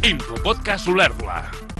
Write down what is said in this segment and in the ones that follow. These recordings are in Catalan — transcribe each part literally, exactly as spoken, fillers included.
Infopodcast Olèrdola.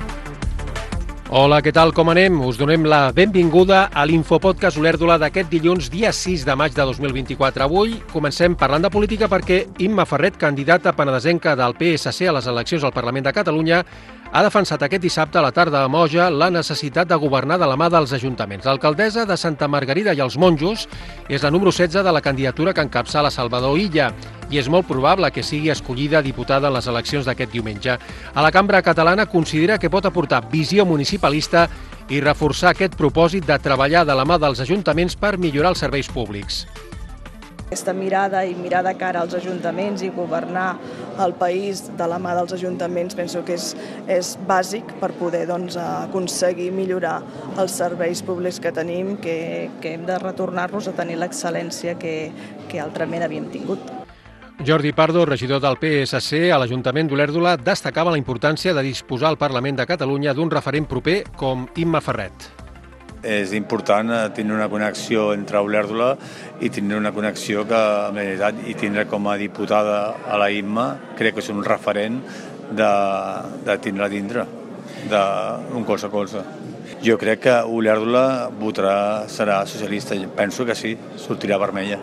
Hola, què tal, com anem? Us donem la benvinguda a l'Infopodcast Olèrdola d'aquest dilluns, dia sis de maig de dos mil vint-i-quatre. Avui comencem parlant de política perquè Imma Ferret, candidata penedesenca del P S C a les eleccions al Parlament de Catalunya, ha defensat aquest dissabte a la tarda a Moja la necessitat de governar de la mà dels ajuntaments. L'alcaldessa de Santa Margarida i els Monjos és la número setze de la candidatura que encapçala Salvador Illa i és molt probable que sigui escollida diputada en les eleccions d'aquest diumenge. A la Cambra Catalana considera que pot aportar visió municipalista i reforçar aquest propòsit de treballar de la mà dels ajuntaments per millorar els serveis públics. Aquesta mirada i mirar de cara als ajuntaments i governar el país de la mà dels ajuntaments penso que és, és bàsic per poder doncs, aconseguir millorar els serveis públics que tenim, que, que hem de retornar-los a tenir l'excel·lència que, que altrament havíem tingut. Jordi Pardo, regidor del P S C a l'Ajuntament d'Olèrdola, destacava la importància de disposar al Parlament de Catalunya d'un referent proper com Imma Ferret. És important tenir una connexió entre Olèrdola i tenir una connexió que, en realitat, i tindre com a diputada a la Imma, crec que és un referent de, de tindre dintre, d'un colze a colze. Jo crec que Olèrdola votarà, serà socialista, penso que sí, sortirà vermella.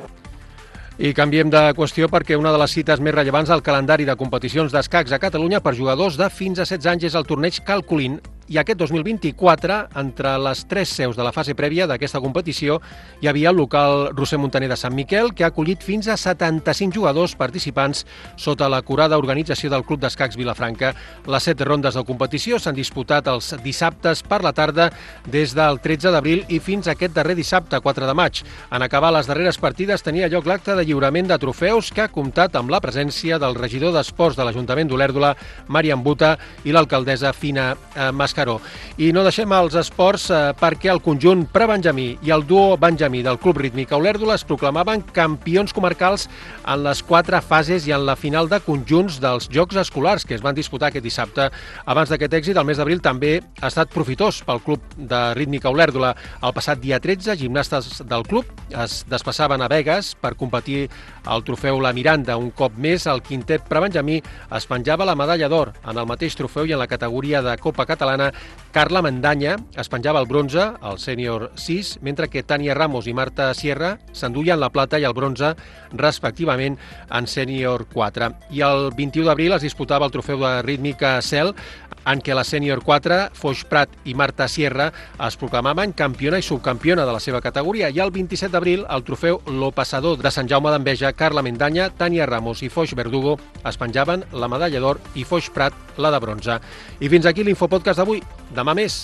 I canviem de qüestió perquè una de les cites més rellevants al calendari de competicions d'escacs a Catalunya per jugadors de fins a setze anys és el torneig Calculín. I aquest dos mil vint-i-quatre, entre les tres seus de la fase prèvia d'aquesta competició, hi havia el local Roser Montaner de Sant Miquel, que ha acollit fins a setanta-cinc jugadors participants sota l'acurada organització del Club d'Escacs Vilafranca. Les set rondes de competició s'han disputat els dissabtes per la tarda des del tretze d'abril i fins a aquest darrer dissabte, quatre de maig. En acabar les darreres partides tenia lloc l'acte de lliurament de trofeus que ha comptat amb la presència del regidor d'Esports de l'Ajuntament d'Olèrdola, Màriam Buta, i l'alcaldessa Fina Mascaró. I no deixem els esports eh, perquè el conjunt prebenjamí i el duo benjamí del Club Rítmic a Olèrdola es proclamaven campions comarcals en les quatre fases i en la final de conjunts dels Jocs Escolars que es van disputar aquest dissabte. Abans d'aquest èxit, el mes d'abril també ha estat profitós pel Club de Rítmic a Olèrdola. El passat dia tretze, gimnastes del club es desplaçaven a Begues per competir al trofeu La Miranda. Un cop més, el quintet prebenjamí es penjava la medalla d'or en el mateix trofeu i en la categoria de Copa Catalana. Carla Mendanya es penjava el bronze, el sènior sis, mentre que Tània Ramos i Marta Sierra s'enduien la plata i el bronze, respectivament, en sènior quatre. I el vint-i-u d'abril es disputava el trofeu de rítmica Cel, en què la sènior quatre, Foix Prat i Marta Sierra es proclamaven campiona i subcampiona de la seva categoria. I el vint-i-set d'abril, el trofeu Lo Passador de Sant Jaume d'Enveja, Carla Mendanya, Tània Ramos i Foix Verdugo es penjaven la medalla d'or i Foix Prat la de bronze. I fins aquí l'Infopodcast d'avui. Demà més.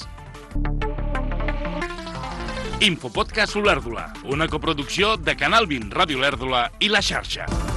Infopodcast Olèrdola, una coproducció de Canal vint, Ràdio Olèrdola i La Xarxa.